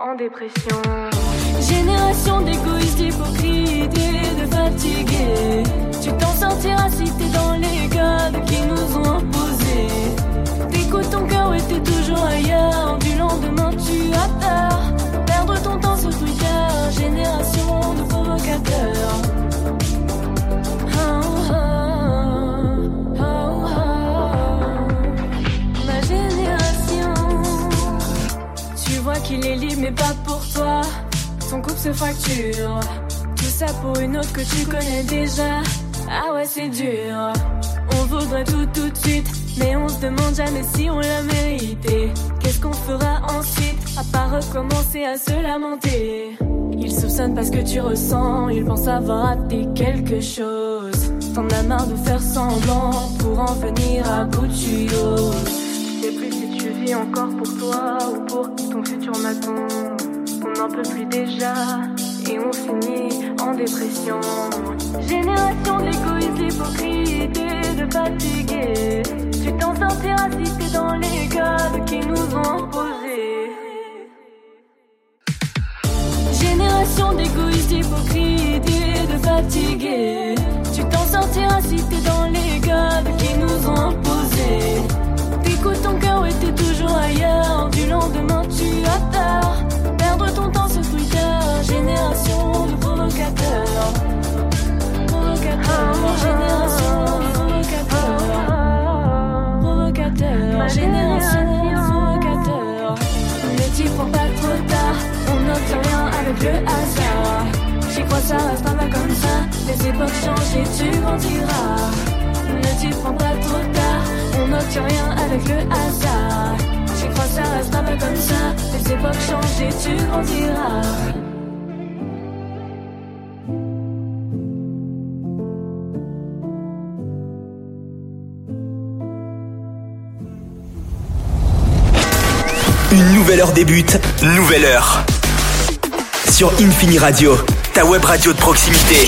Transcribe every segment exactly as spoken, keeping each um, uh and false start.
en dépression. Génération d'égoïstes, d'hypocrites et de fatigués. Tu t'en sortiras si t'es dans les codes qui nous ont imposés. T'écoutes ton cœur et t'es toujours ailleurs. Du lendemain tu as peur. Perdre ton temps sur Twitter. Génération de provocateurs. Oh, oh, oh, oh. Ma génération. Tu vois qu'il est libre mais pas pour toi. Son couple se fracture. Tout ça pour une autre que tu connais déjà. Ah ouais c'est dur. On voudrait tout tout de suite, mais on se demande jamais si on l'a mérité. Qu'est-ce qu'on fera ensuite, à part recommencer à se lamenter. Il soupçonne parce que tu ressens, il pense avoir raté quelque chose. T'en as marre de faire semblant, pour en venir à bout de tuyau. Tu sais plus si tu vis encore pour toi ou pour ton futur maton. On n'en peut plus déjà, et on finit en dépression. Génération d'égoïstes, d'hypocrites et de fatigués. Tu t'en sortiras si t'es dans les codes qui nous ont imposés. Génération d'égoïstes, d'hypocrites et de fatigués. Tu t'en sortiras si t'es dans les codes qui nous ont imposés. T'écoutes ton cœur et t'es toujours ailleurs. Du lendemain tu as peur. Perdre ton temps sur Twitter. Génération de provocateurs. Provocateurs. Génération de provocateurs. Provocateurs. Génération de provocateurs. Ne t'y prends pas trop tard. On n'obtient rien avec le hasard. J'y crois ça restera pas comme ça. Les époques changent et tu grandiras. Ne t'y prends pas trop tard. On n'obtient rien avec le hasard. J'y crois ça restera pas comme ça. Les époques changent et tu grandiras. Une nouvelle heure débute, nouvelle heure. Sur Infini Radio, ta web radio de proximité.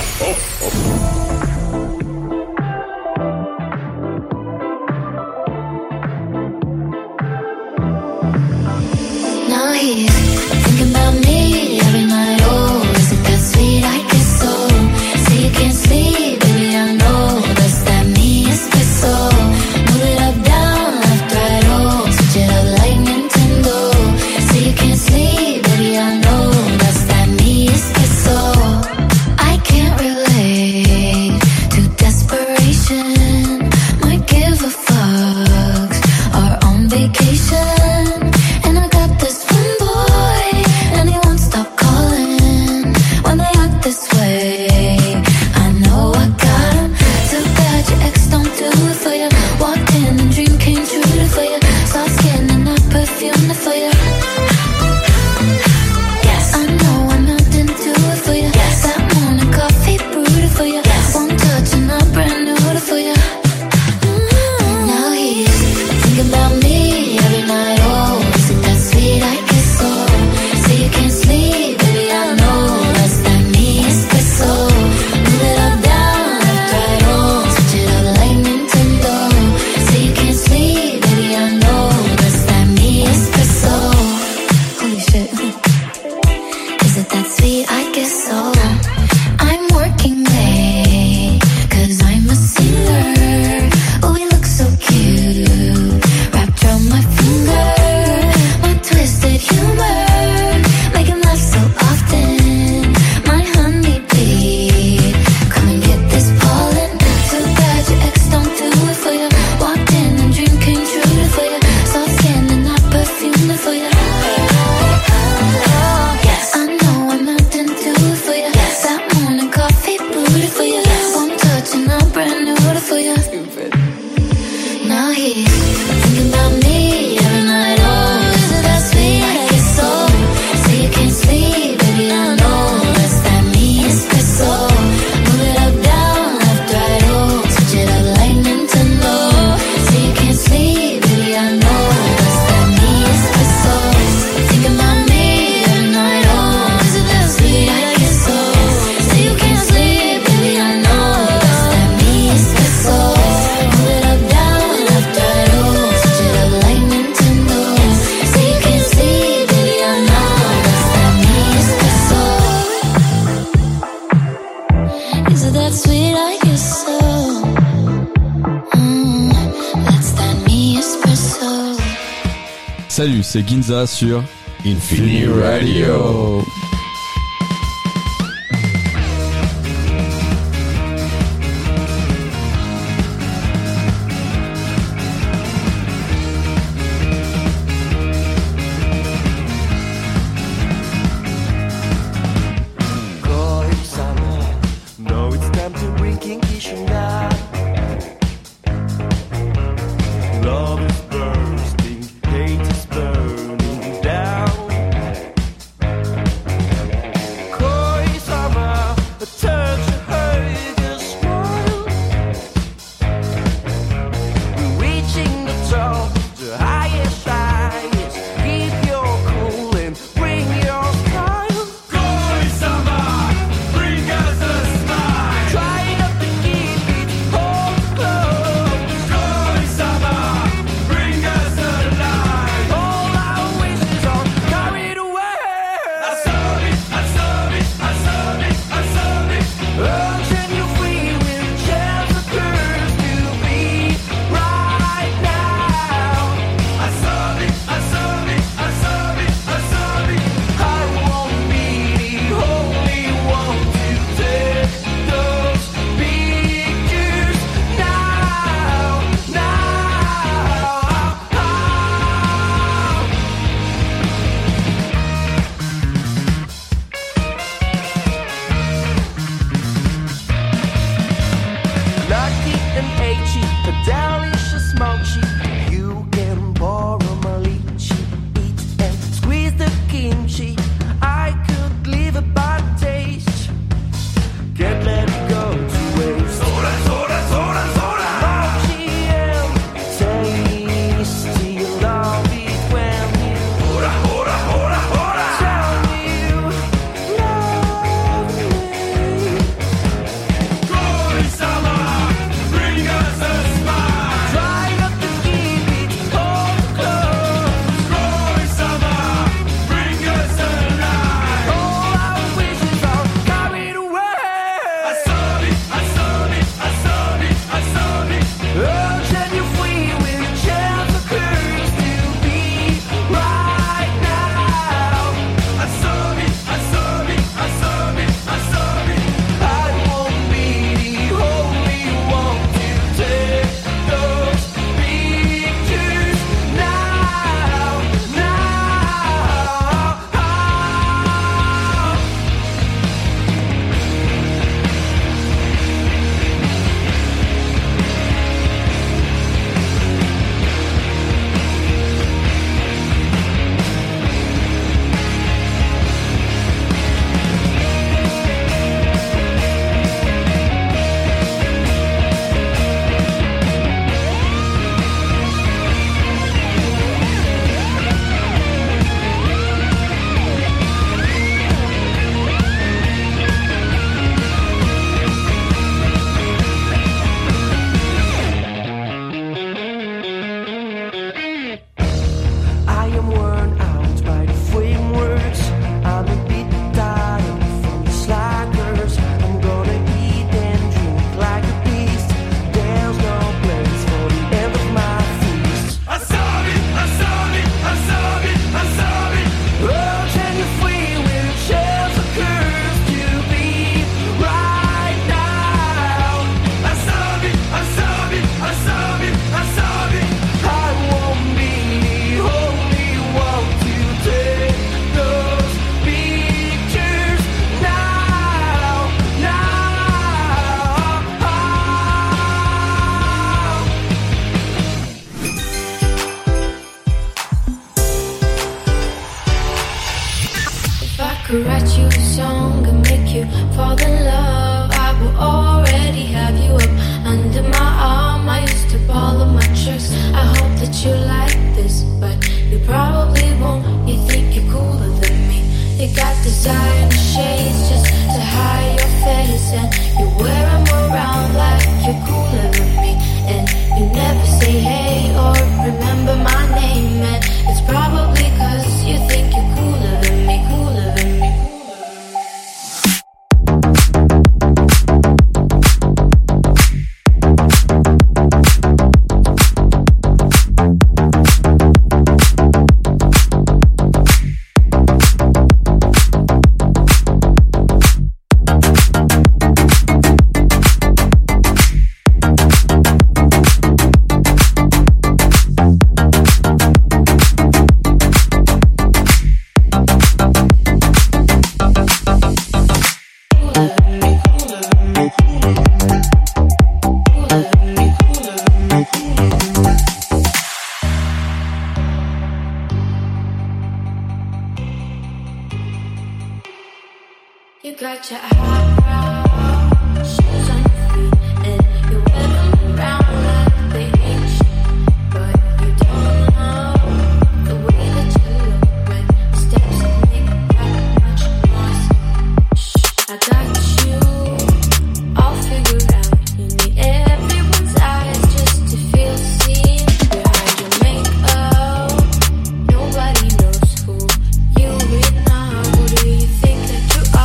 Now he's thinking about me every night. Oh, is it that sweet? I guess so. Say you can't sleep, baby, I know. That's that me espresso. Move it up, down, left, right, oh. Switch it up like Nintendo. Say you can't sleep, baby, I know. That's that me espresso. I can't relate to desperation. Might give a fuck. Are on vacation. Salut, c'est Ginza sur Infini Radio. could write you a song and make you fall in love, I will already have you up under my arm. I used to follow my tricks. I hope that you like this, but you probably won't. You think you're cooler than me. You got designer shades just to hide your face, and you wear them around like you're cooler than me. And you never say hey or remember my name, and it's probably cause you think you're cooler than me, cooler than me. You got your high shoes on your feet and you wear them around like they ain't shit, but you don't know the way that you look when the steps make that much noise. Shh, I got you all figured out. You need everyone's eyes just to feel seen behind your makeup. Nobody knows who you really are. Who do you think that you are?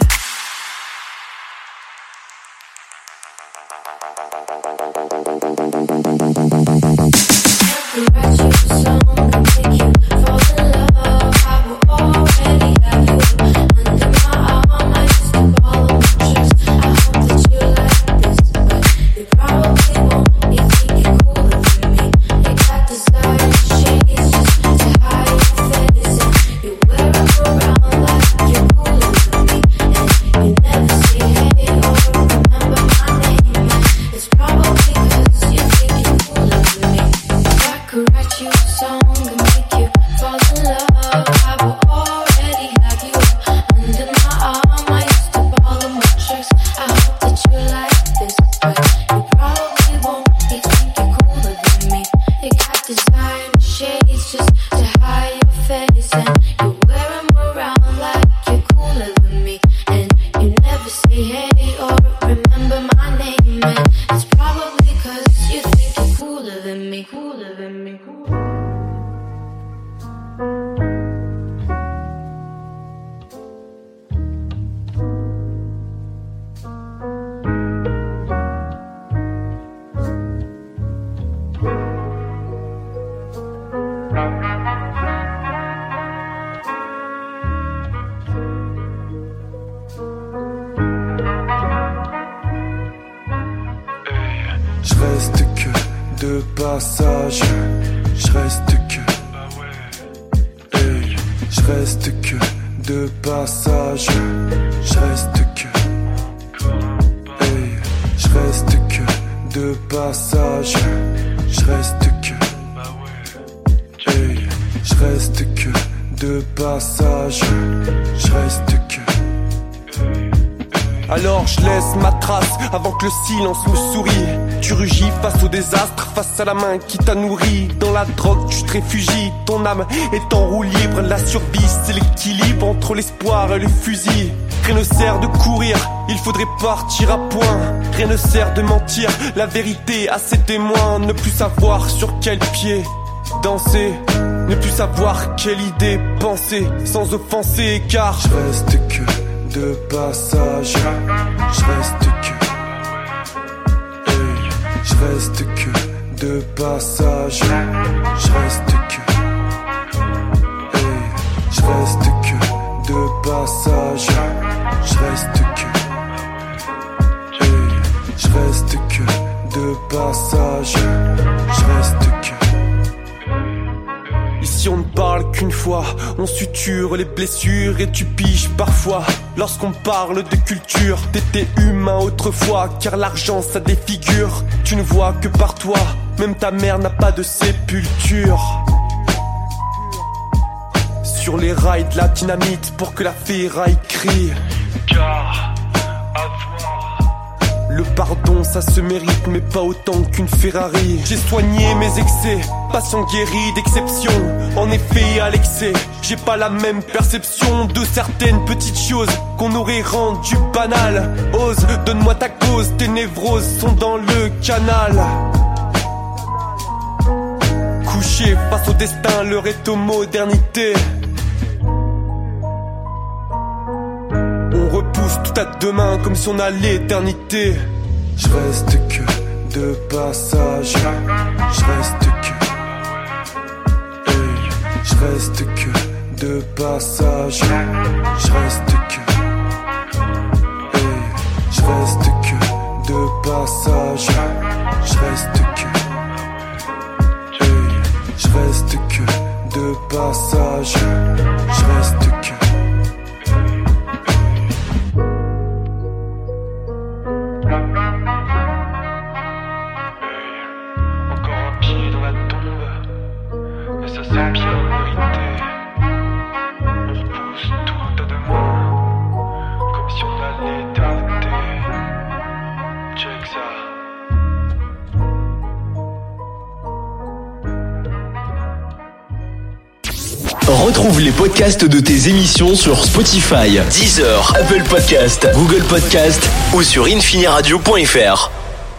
Write you a song and make you fall in love. I will already have you under my arm. I used to follow my tricks. I hope that you like this, but you probably won't. You think you're cooler than me. You got desire shades just to hide your face, and you wear them around like you're cooler than me. And you never say hey or remember my name, and it's probably 'cause you think you're cooler than me. I could write you a song and make you fall in love. I will already have you under my arm. I used to follow my tricks. I hope that you like this, but you probably won't. You think you're cooler than me. You got designer shades just to hide your face, and you wear them around like you're cooler than me. And you never say hey or remember my name, and it's probably 'cause you think you're cooler than me, cooler than me, cooler. Je reste que de passage, je reste que, hey, je reste que de passage, je reste que, hey, je reste que de passage, je reste que, hey, je reste que de passage, je reste que. Alors je laisse ma trace avant que le silence me sourie. Tu rugis face au désastre, face à la main qui t'a nourri. Dans la drogue tu te réfugies, ton âme est en roue libre. La survie c'est l'équilibre entre l'espoir et le fusil. Rien ne sert de courir, il faudrait partir à point. Rien ne sert de mentir, la vérité a ses témoins. Ne plus savoir sur quel pied danser, ne plus savoir quelle idée penser sans offenser, car je reste que de passage, je reste que, hey, je reste que de passage, je reste que, hey, je reste que de passage, je reste que, hey, je reste que de passage, je reste que. Ici on ne parle qu'une fois, on suture les blessures et tu piges parfois. Lorsqu'on parle de culture, t'étais humain autrefois, car l'argent ça défigure. Tu ne vois que par toi, même ta mère n'a pas de sépulture. Sur les rails de la dynamite pour que la ferraille crie. Car avoir le pardon ça se mérite, mais pas autant qu'une Ferrari. J'ai soigné mes excès, patient guéri d'exception. En effet à l'excès, j'ai pas la même perception de certaines petites choses qu'on aurait rendues banales. Ose, donne-moi ta cause, tes névroses sont dans le canal. Couché face au destin, l'heure est aux modernités. On repousse tout à demain comme si on a l'éternité. Je reste que de passage, je reste que, hey, je reste que de passage, je reste que, hey, je reste que de passage, je reste que, hey, je reste que de passage, je reste que. On repousse tout à demain, comme Retrouve les podcasts de tes émissions sur Spotify, Deezer, Apple Podcast, Google Podcast ou sur infiniradio point f r.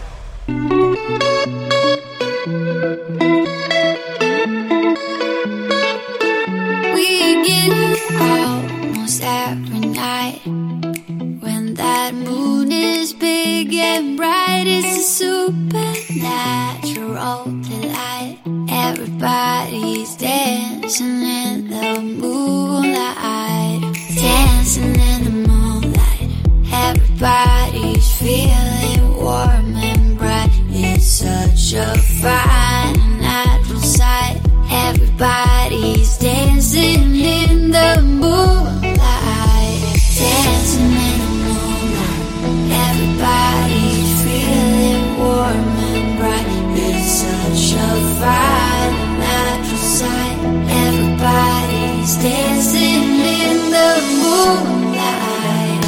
Everybody's dancing in the moonlight, dancing in the moonlight. Everybody's feeling warm and bright. It's such a fine natural sight. Everybody's dancing in the moonlight, dancing in the moonlight. Everybody's feeling warm and bright. It's such a fine natural sight. Everybody's dancing in the moonlight.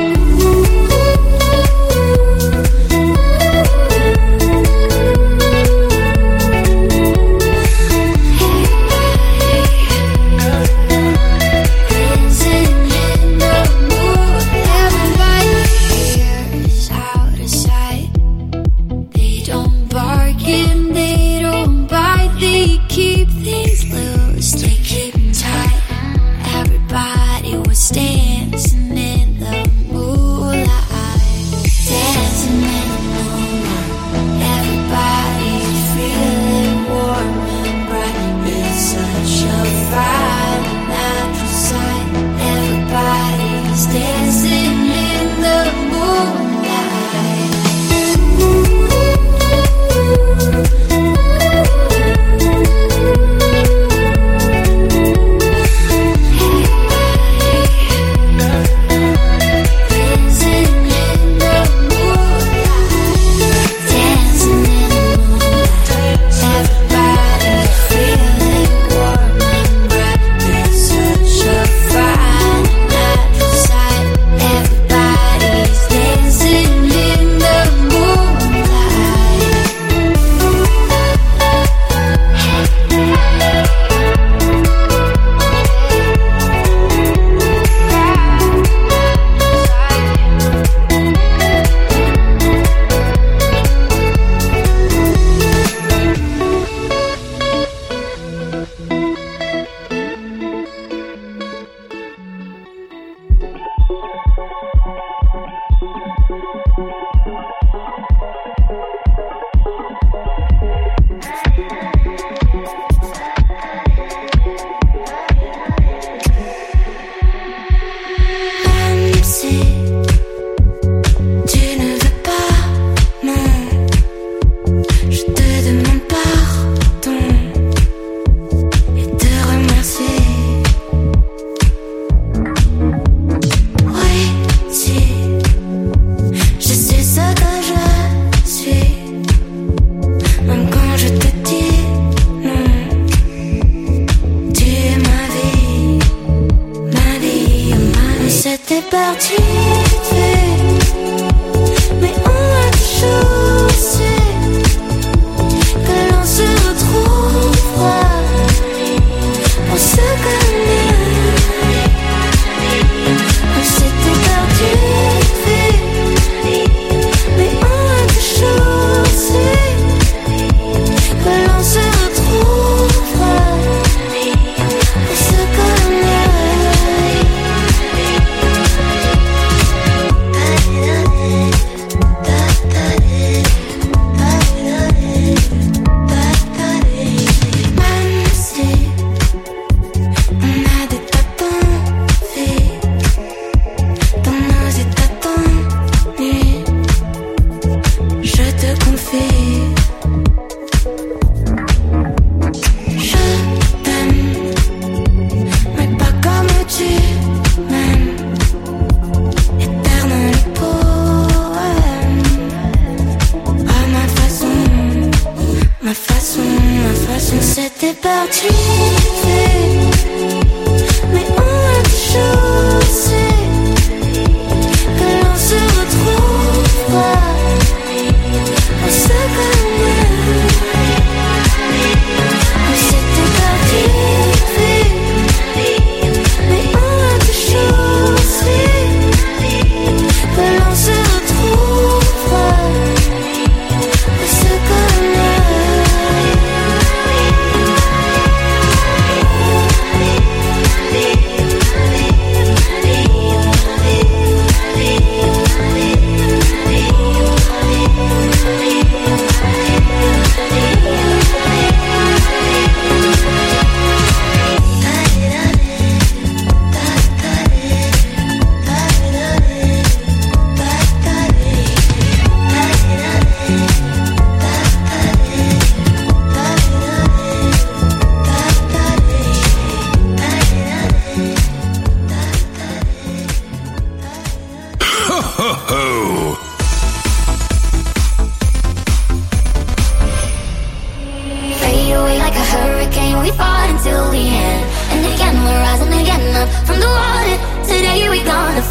Dancing in the moonlight. Everybody here is out of sight. They don't bark and they don't bite. They keep things loose, they keep them tight. Everybody was dancing in the moonlight, dancing in the moonlight. Everybody's feeling warm and bright. It's such a fine natural sight. Everybody's dancing in the moonlight.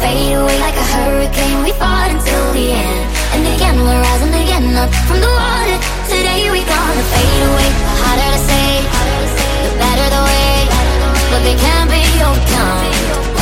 fade away like a hurricane. We fought until the end, and again we're rising again up from the water. Today we gonna fade away. The harder to say, the better the way, but they can't be overcome.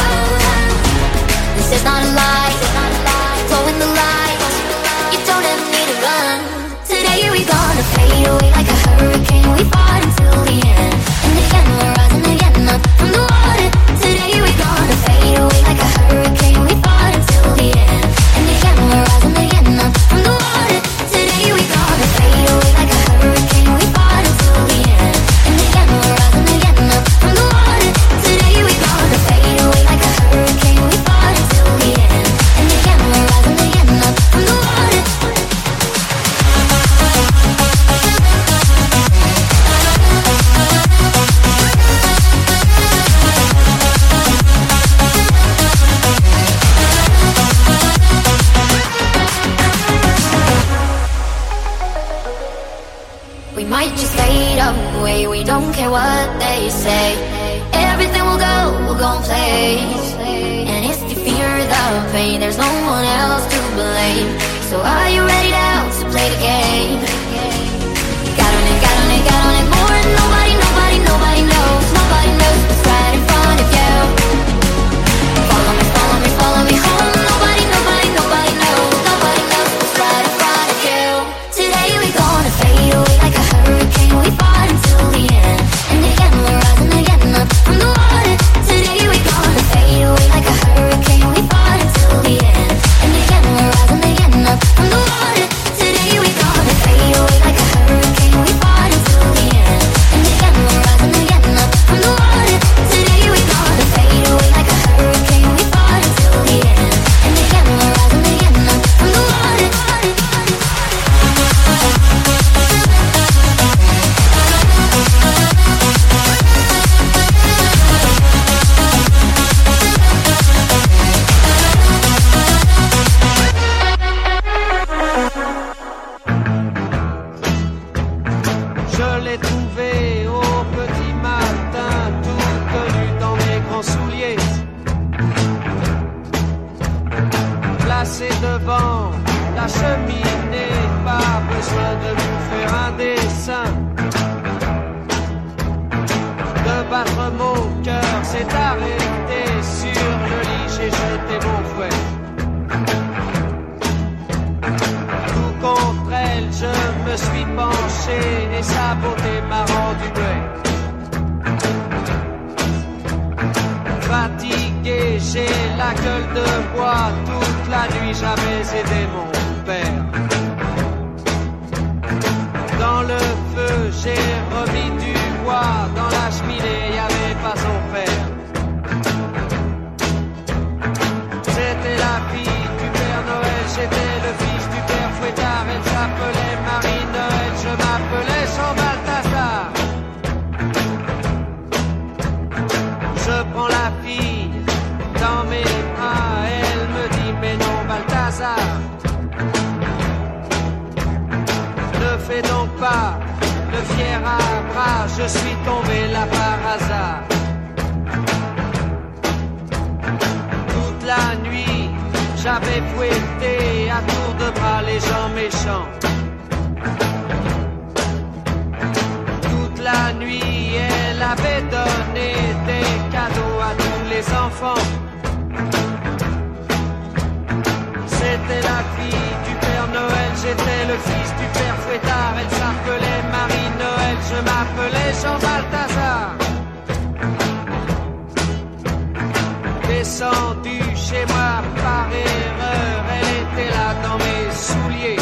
This is not a lie, flow in the light. You don't ever need to run. Today we gonna fade away like a hurricane. We fought until the end, and again we're rising again up from the water. Today we gonna fade away like a hurricane. We fought until the end, and again we're rising again up from the water. Today we gonna fade away like a hurricane. We fought until the end, and again we're rising again up from the water. Today we gonna fade away like a hurricane. We fought until the end, and again we're rising again up from the water. We might just fade away, we don't care what they say. Everything will go, we'll go in place. And if you fear the pain, there's no one else to blame. So are you ready now to play the game? Got on it, got on it, got on it more than nobody, nobody, nobody knows. Nobody knows what's right in front of you. Follow me, follow me, follow me home. Nobody, nobody, nobody knows. Nobody knows what's right in front of you. Today we gonna fade away like a hurricane. We fought until the end, and again we're rising again up from the water. Today we gonna fade away like a hurricane. We fought until the end, and again we're rising again up from the water. Today we gonna fade away like a hurricane. We fought until the end, and again we're rising again up from the water. Today we gonna fade away like a hurricane. We fought until the end, and again we're rising again up from the water. Je l'ai trouvé au petit matin, toute nue dans mes grands souliers, placé devant la cheminée, pas besoin de nous faire un dessin. De battre mon cœur s'est arrêté sur le lit, j'ai jeté mon fouet. Tout contre elle, je me suis penché et sa beauté m'a rendu muet. Fatigué, j'ai la gueule de bois. Toute la nuit j'avais aidé mon père. Dans le feu, j'ai remis du bois. Dans la cheminée, y avait pas son père. C'était la fille du Père Noël, j'étais le fils du Père Fouettard. Elle s'appelait Marie-Noël, je m'appelais Jean Balthazar. Je prends la fille dans mes bras, elle me dit mais non Balthazar. Ne fais donc pas le fier à bras, je suis tombé là par hasard. Toute la nuit, j'avais fouetté à tour de bras les gens méchants. Toute la nuit, elle avait donné des cadeaux à tous les enfants. C'était la fille du Père Noël, j'étais le fils du Père Fouettard. Elle s'appelait Marie-Noël, je m'appelais Jean Balthazar. Descendu chez moi par erreur, elle était là dans mes souliers.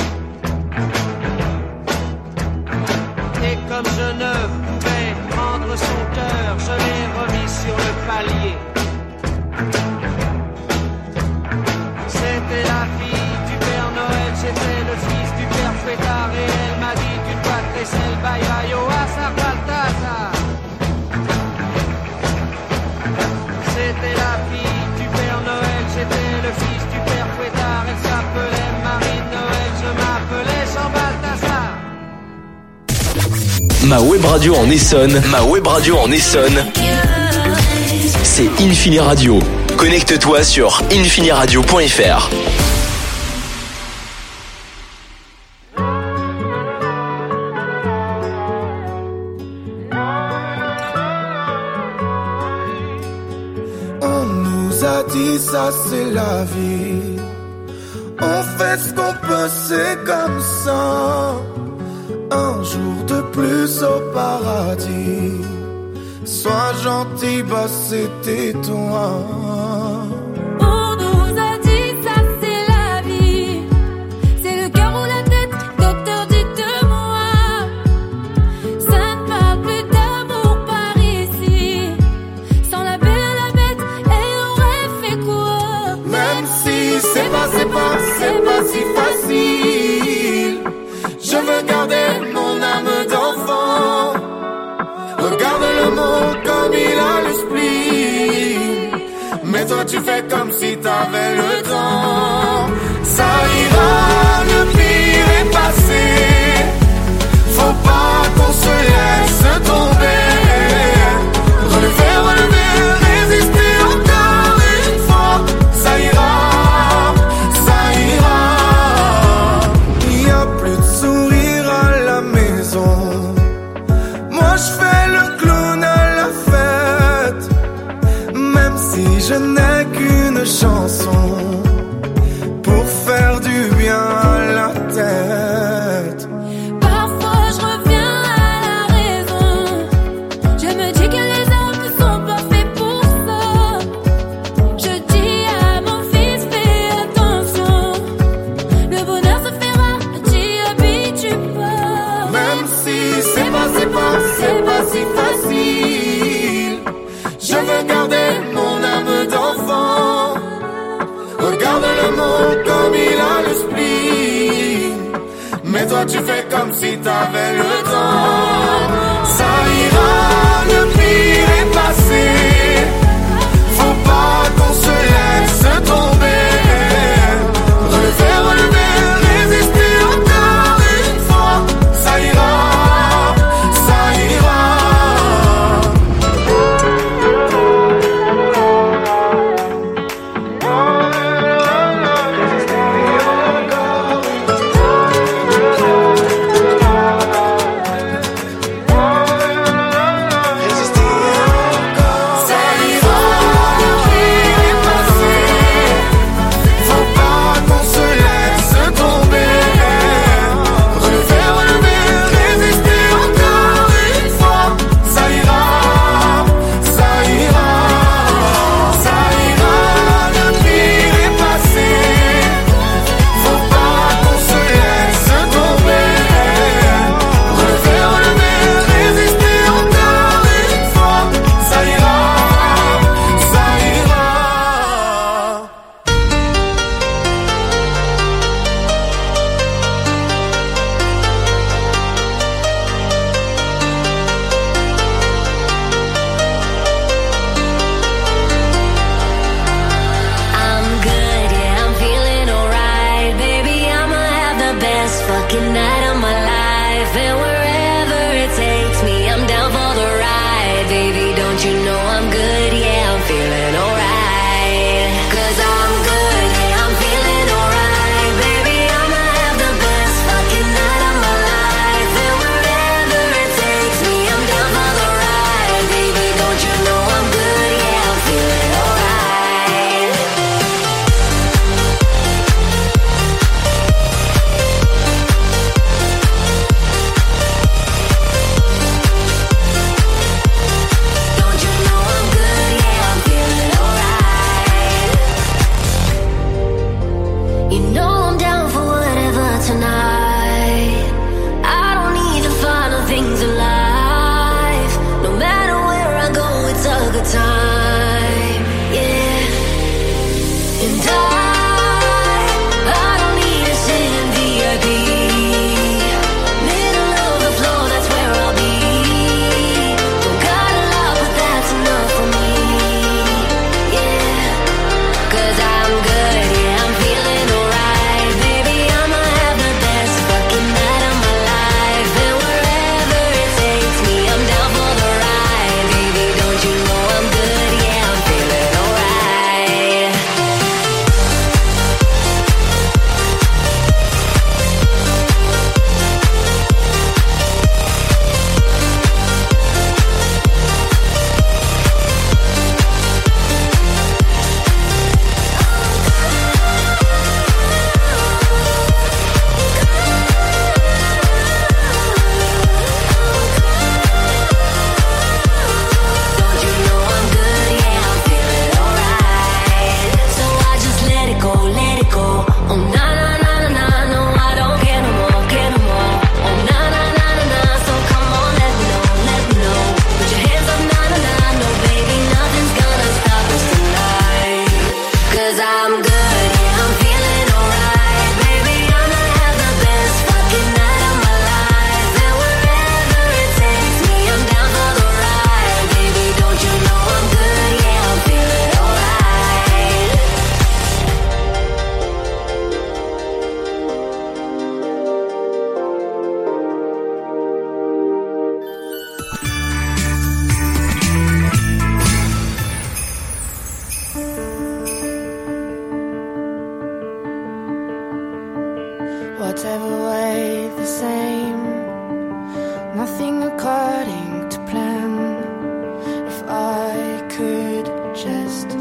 Et comme je ne pouvais prendre son cœur, je l'ai remis sur le palier. C'était la fille du Père Noël, j'étais le fils du Père Fouettard. Et elle m'a dit tu dois te laisser le bye bye au hasard Balthazar. C'était la fille du Père Noël, j'étais le fils du Père Fouettard. Elle s'appelait Marie-Noël, je m'appelais Jean Balthazar. Ma web radio en Essonne, ma web radio en Essonne, c'est Infini Radio. Connecte-toi sur infiniradio point f r. On nous a dit ça c'est la vie. On fait ce qu'on peut, c'est comme ça. Un jour de plus au paradis. Sois gentil, bah c'était toi. On nous a dit ça c'est la vie. C'est le cœur ou la tête, docteur dites-moi. Ça ne parle plus d'amour par ici. Sans la belle à la bête, elle aurait fait quoi? Même si c'est pas, c'est pas, c'est pas si facile. Je veux garder mon âme d'enfant. Regarde le monde comme il a le spleen. Mais toi tu fais comme si t'avais le temps. Ça ira, le pire est passé. Faut pas qu'on se laisse tomber. Relever, relever, résister encore une fois. Ça ira, ça ira. Il y a plus de sourire à la maison. Moi je fais le clown à la fête. Même si je n'ai qu'une chanson pour faire du bien à la tête. Parfois je reviens à la raison. Je me dis que les hommes ne sont pas faits pour ça. Je dis à mon fils fais attention. Le bonheur se fera, ne t'y habitue pas. Même si c'est pas, c'est pas, c'est pas si facile. Je veux garder mon âme d'enfant. Regarde le monde comme il a le spleen. Mais toi tu fais comme si t'avais le temps. Ça ira, le pire est passé. Faut pas qu'on se laisse tomber. Relever, relever, résister encore une fois. Ça ira, ça ira.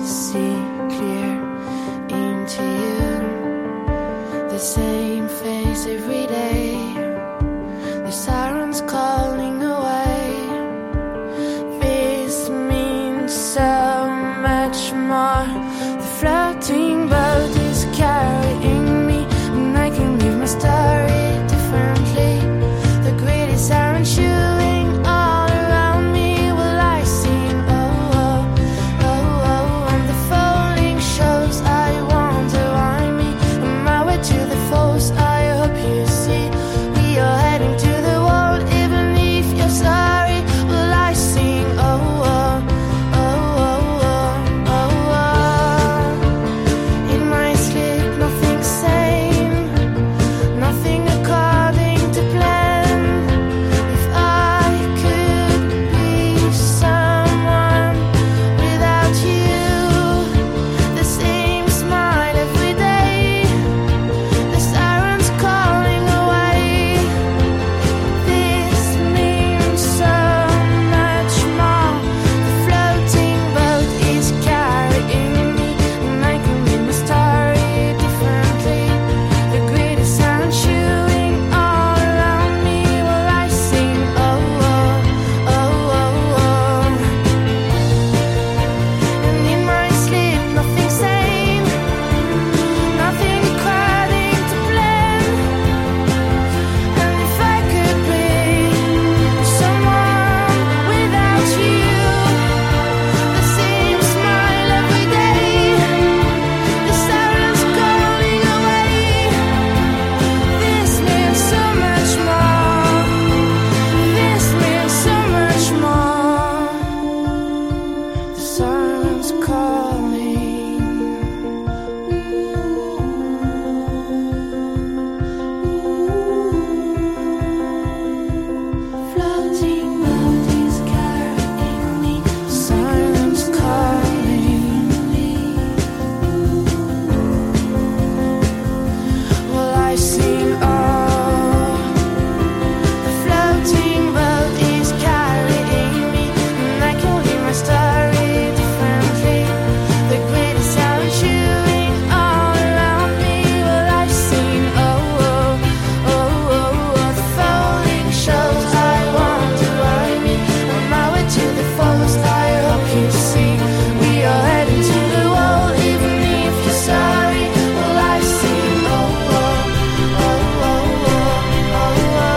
see clear into you. The same face every day. The sirens calling away. This means so much more. The floating boat is carrying me, and I can live my story differently. The greedy siren shooting all around me. Will I sing? Oh, oh, oh, oh. And the falling shows, I wonder why me. On my way to the falls, I hope you see. We are heading to the world, even if you're sorry. Will I sing? Oh, oh, oh, oh, oh, oh, oh. In my sleep, nothing sane, nothing according to plan. If I could be someone without you, the same smile every day, the sirens calling away. This means so much more. The floating boat is carrying me, and I can read my story differently. The greedy sound chewing all around me. Will I sing? Oh, oh, oh, oh, oh. And in my sleep, nothing sane, nothing according to plan. And if I could be someone without you, the same smile every day, the sirens calling away. This means so much more. This means so much more. The sirens calling. Floating boat is carrying me. Sirens calling me. Will I sing? Oh, the floating boat is carrying me, and I can read my story differently. The greedy sound chewing all around me. Will I sing? Oh, oh, oh, oh, oh. The falling shows, I wonder why me. On my way to the falls, I hope you see. We are heading to the wall, even if you're sorry. Will I sing? Oh, oh, oh, oh, oh, oh, oh.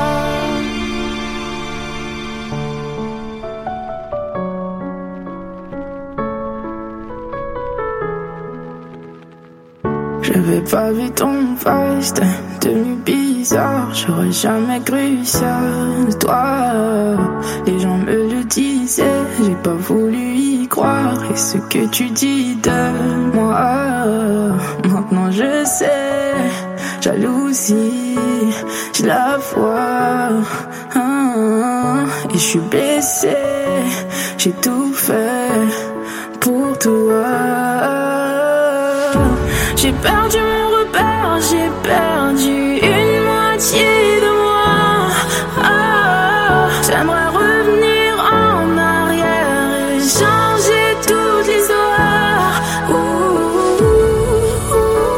J'avais pas vu ton face, t'es devenu bizarre. J'aurais jamais cru ça de toi. Les gens me le disaient, j'ai pas voulu y croire. Et ce que tu dis de moi, maintenant je sais. Jalousie, je la vois. Ah, et je suis blessé, j'ai tout fait pour toi. J'ai perdu mon repère, j'ai perdu une moitié de moi. Ah, j'aimerais revenir en arrière et changer toute l'histoire. Ouh, ouh,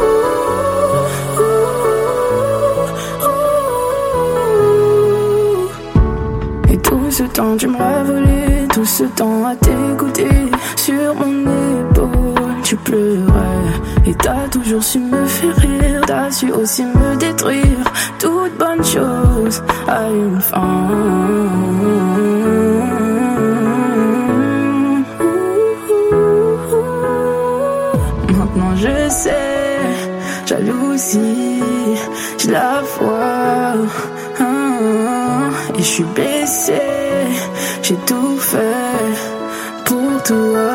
ouh, ouh. Et tout ce temps tu m'aurais volé, tout ce temps à t'écouter sur mon épaule. Tu pleurais et t'as toujours su me faire rire. T'as su aussi me détruire. Toute bonne chose a une fin. Maintenant je sais, jalousie, je la vois. Et je suis blessé, j'ai tout fait pour toi.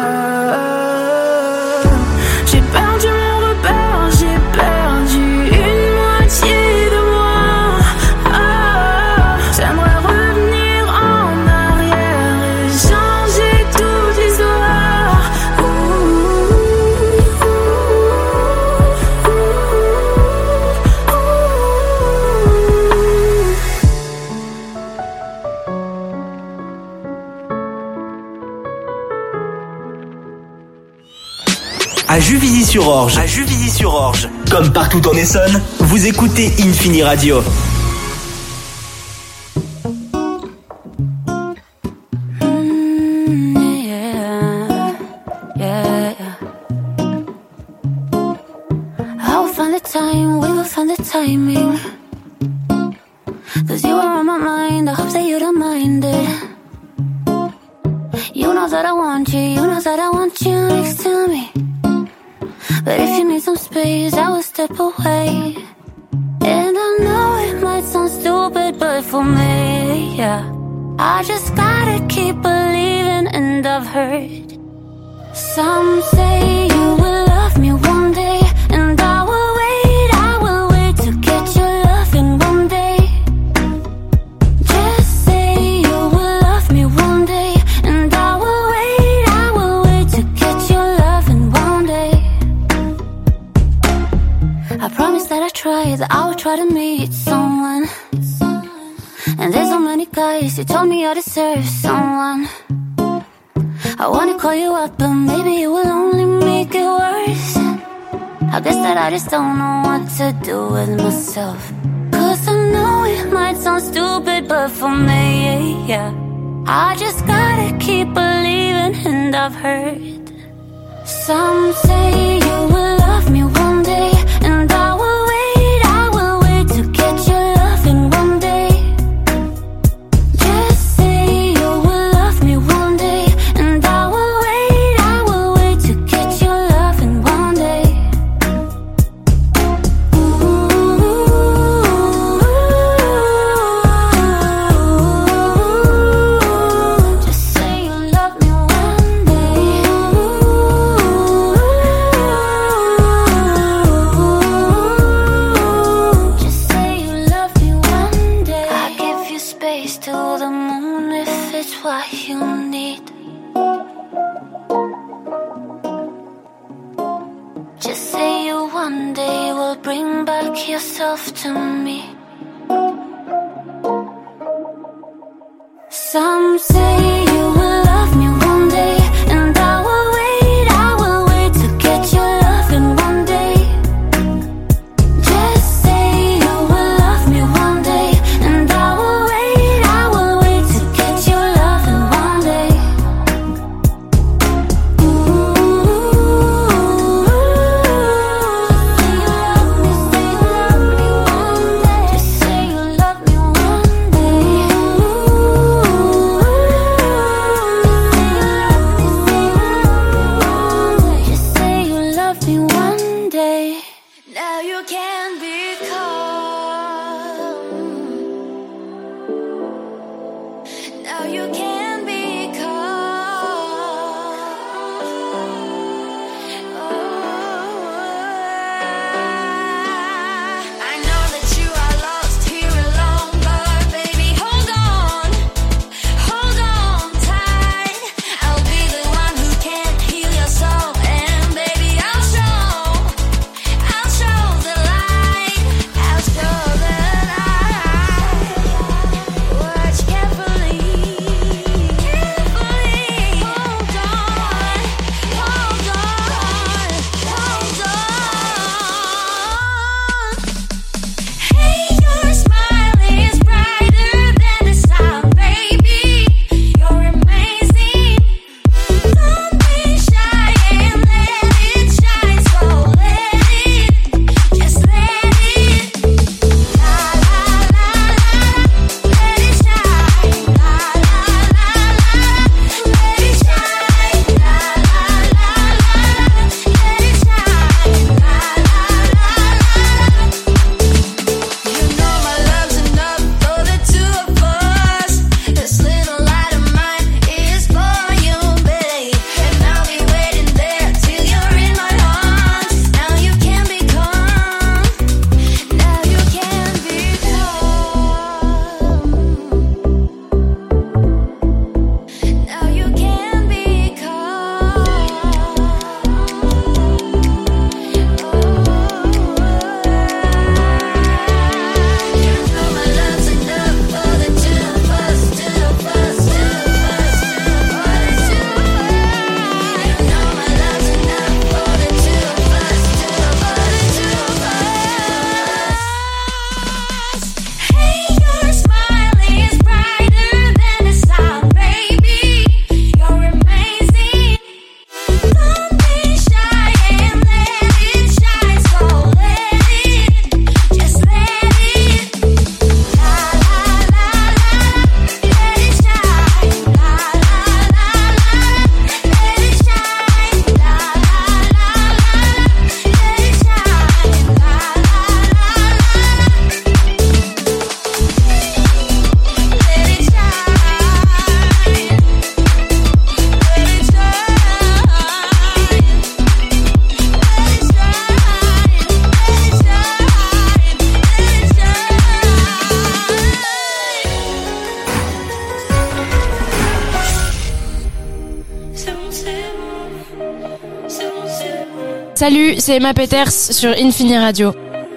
J'ai perdu mon repère, j'ai perdu une moitié de moi. Ah, j'aimerais revenir en arrière et changer toute l'histoire. Ouh, ouh, ouh, ouh, ouh. à Juvisy-sur-Orge. À Juvisy-sur-Orge. Comme partout en Essonne, vous écoutez Infini Radio. Timing, cause you are on my mind. I hope that you don't mind it. You know that I want you, you know that I want you next to me. But if you need some space, I will step away. And I know it might sound stupid, but for me, yeah, I just gotta keep believing. And I've heard some say you will love me one day, and I will try, that I will try to meet someone. And there's so many guys who told me I deserve someone. I wanna call you up, but maybe it will only make it worse. I guess that I just don't know what to do with myself. Cause I know it might sound stupid, but for me, yeah, I just gotta keep believing. And I've heard some say you will love me one day, and I will to me. Some say you will love me one day, and I will wait, I will wait to get your love in one day. Just say you will love me one day, and I will wait, I will wait to get your love in one day. I'll show the light. Salut, c'est Emma Peters sur Infini Radio.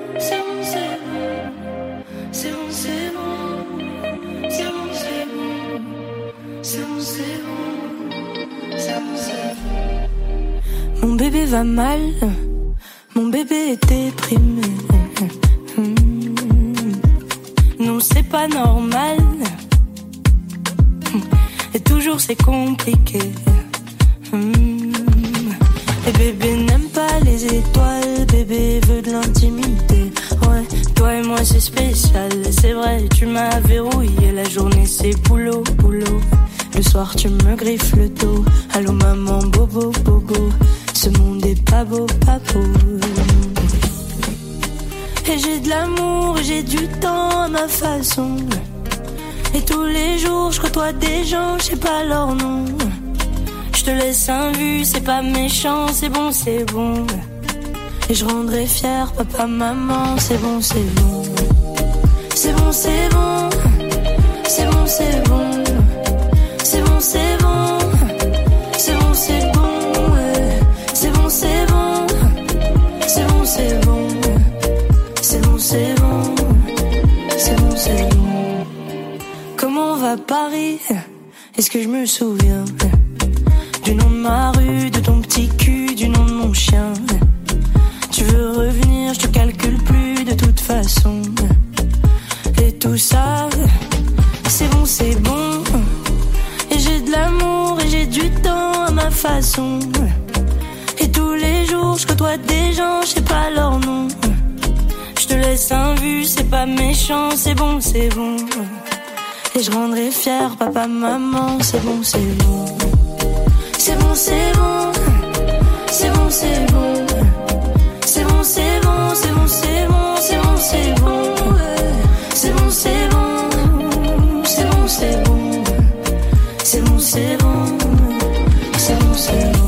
Mon bébé va mal, mon bébé est déprimé. Non, c'est pas normal. Et toujours c'est compliqué. Et bébé n'aime pas les étoiles, bébé veut de l'intimité. Ouais, toi et moi c'est spécial, c'est vrai, tu m'as verrouillé. La journée c'est boulot, boulot. Le soir tu me griffes le dos. Allô maman, bobo, bobo. Ce monde est pas beau, pas beau. Et j'ai de l'amour, et j'ai du temps à ma façon. Et tous les jours je côtoie des gens, je sais pas leur nom. Je te laisse un vu, c'est pas méchant, c'est bon, c'est bon. Et je rendrai fier papa, maman, c'est bon, c'est bon. C'est bon, c'est bon. C'est bon, c'est bon. C'est bon, c'est bon. C'est bon, c'est bon. Ouais. C'est bon, c'est bon. C'est bon, c'est bon. C'est bon, c'est bon. C'est bon, c'est bon. Comment va Paris? Est-ce que je me souviens du nom de ma rue, de ton petit cul, du nom de mon chien? Tu veux revenir, je te calcule plus de toute façon. Et tout ça, c'est bon, c'est bon. Et j'ai de l'amour et j'ai du temps à ma façon. Et tous les jours, je côtoie des gens, je sais pas leur nom. Je te laisse un vu, c'est pas méchant, c'est bon, c'est bon. Et je rendrai fier papa, maman, c'est bon, c'est bon. C'est bon, c'est bon. C'est bon, c'est bon. C'est bon, c'est bon, c'est bon, c'est bon, c'est bon, c'est bon. C'est bon, c'est bon. C'est bon, c'est bon. C'est bon, c'est bon. C'est bon, c'est bon.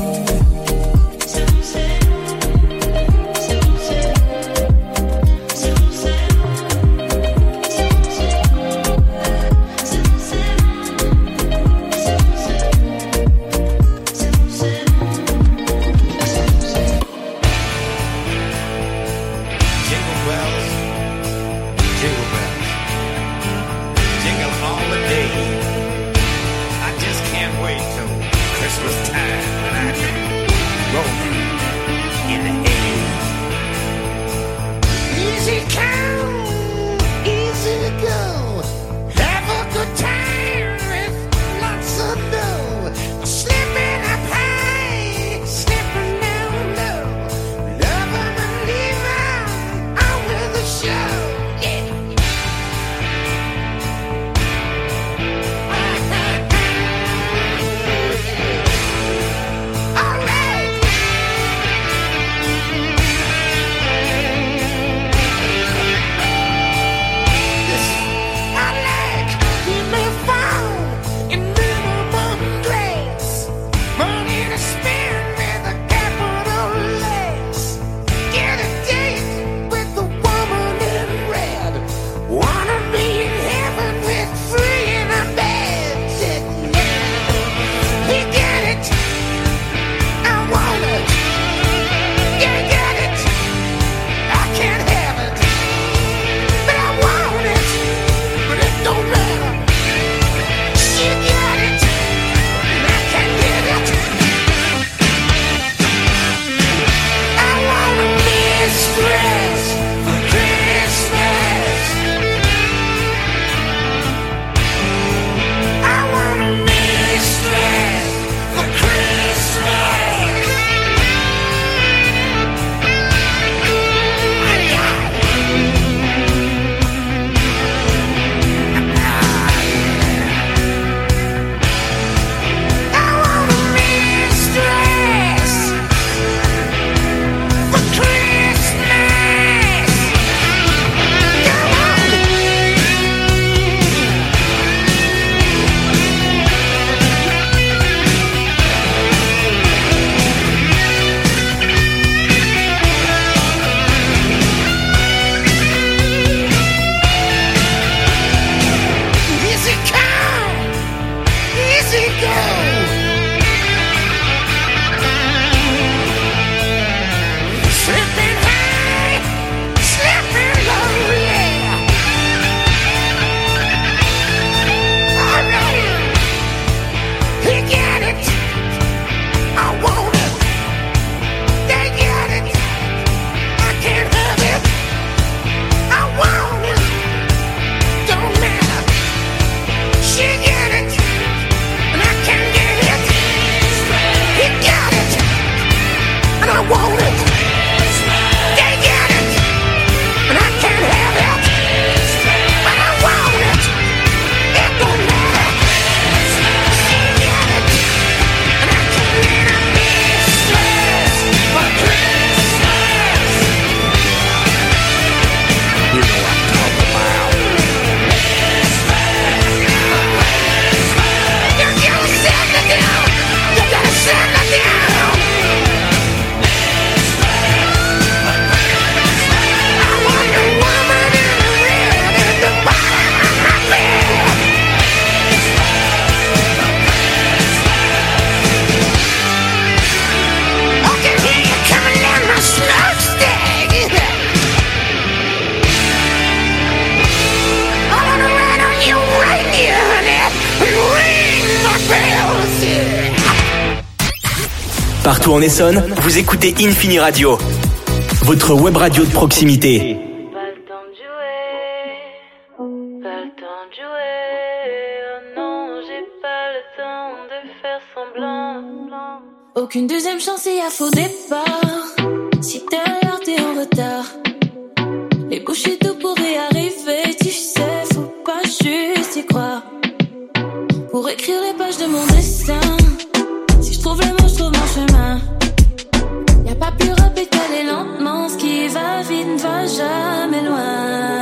Partout en Essonne, vous écoutez Infini Radio, votre web radio de proximité. Pas le temps de jouer, pas le temps de jouer. Oh non, j'ai pas le temps de faire semblant. Aucune deuxième chance et à faux départ. Si t'es à l'heure, t'es en retard. Les bouchées d'eau pourraient arriver, tu sais, faut pas juste y croire. Pour écrire les pages de mon destin, si je trouve les mots, je trouve mon chemin. Y'a pas plus rapide qu'aller lentement, ce qui va vite ne va jamais loin.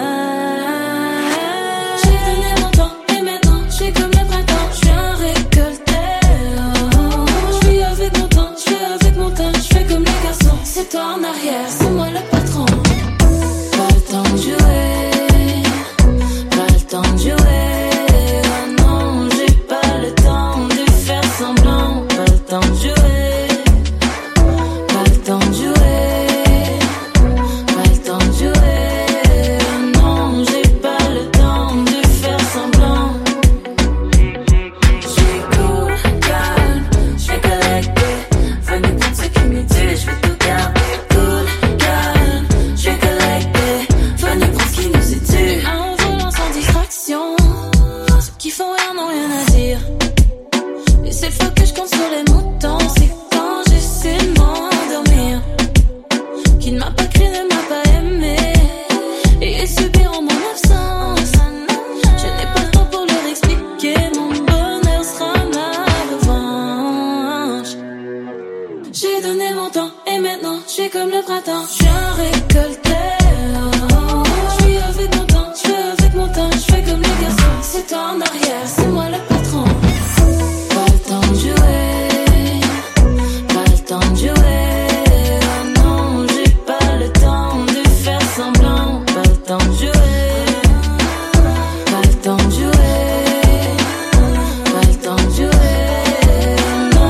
J'ai donné mon temps et maintenant, je suis comme le printemps, je viens récolter. Je vis avec mon temps, je fais avec mon temps, je fais comme les garçons. C'est toi en arrière, c'est moi le patron. Pas le temps de jouer, pas le temps de jouer.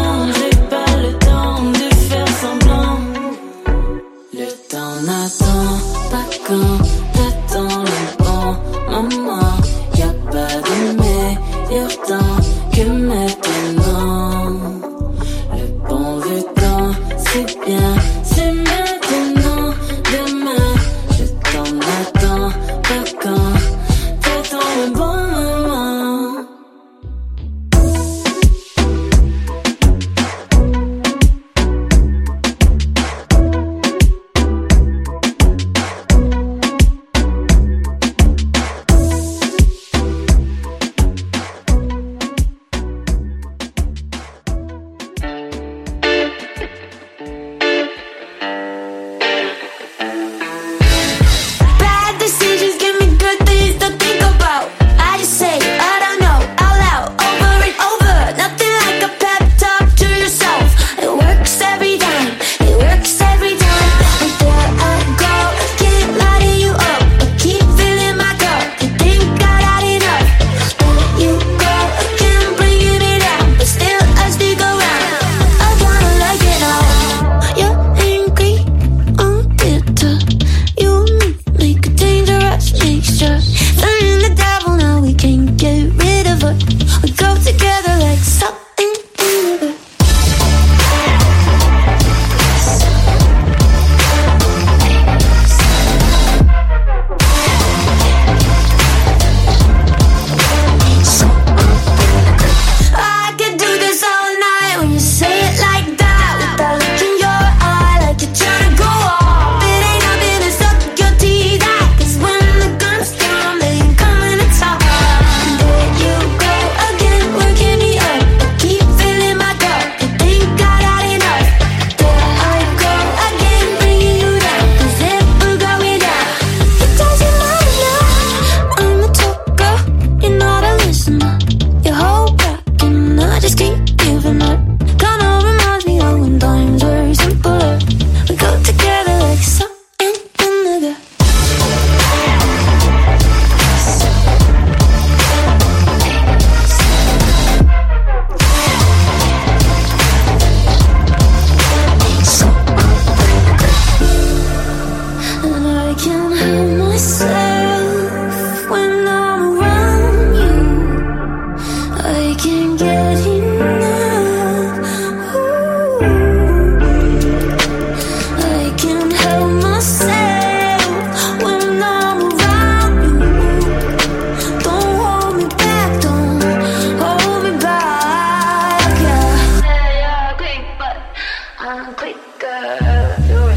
Le temps n'attend.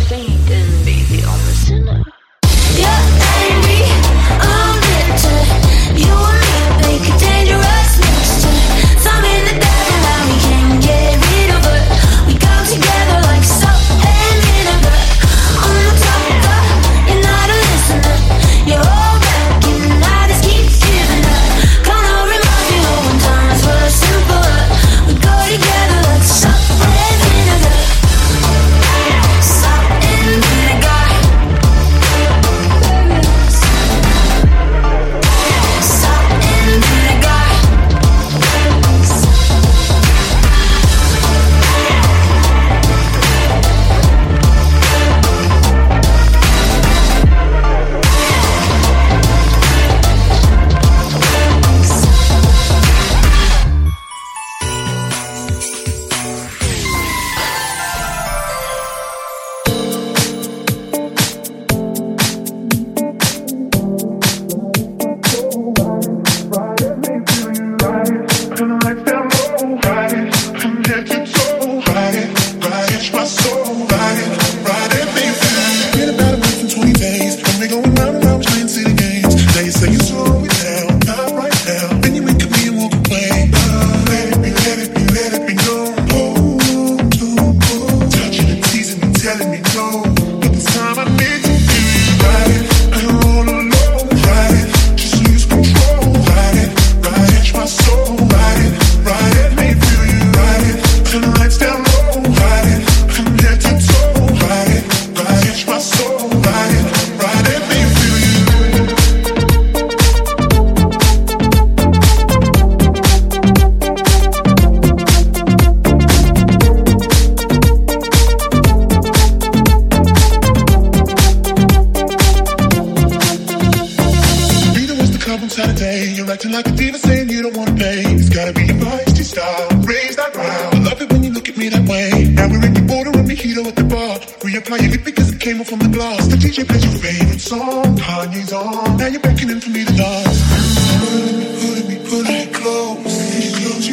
saint and baby, I'm a sinner. You're angry, I'm bitter. You and me make a dangerous mixture. Thumb in the devil and we can't get rid of it. We go together like salt and vinegar. On the top of the, you're not a listener. You're all back and I just keep giving up. Gonna remind you of when times were simpler. We go together like salt and vinegar. Salt and vinegar. Salt and vinegar.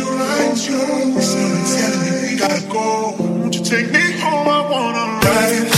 Take me home, I wanna ride.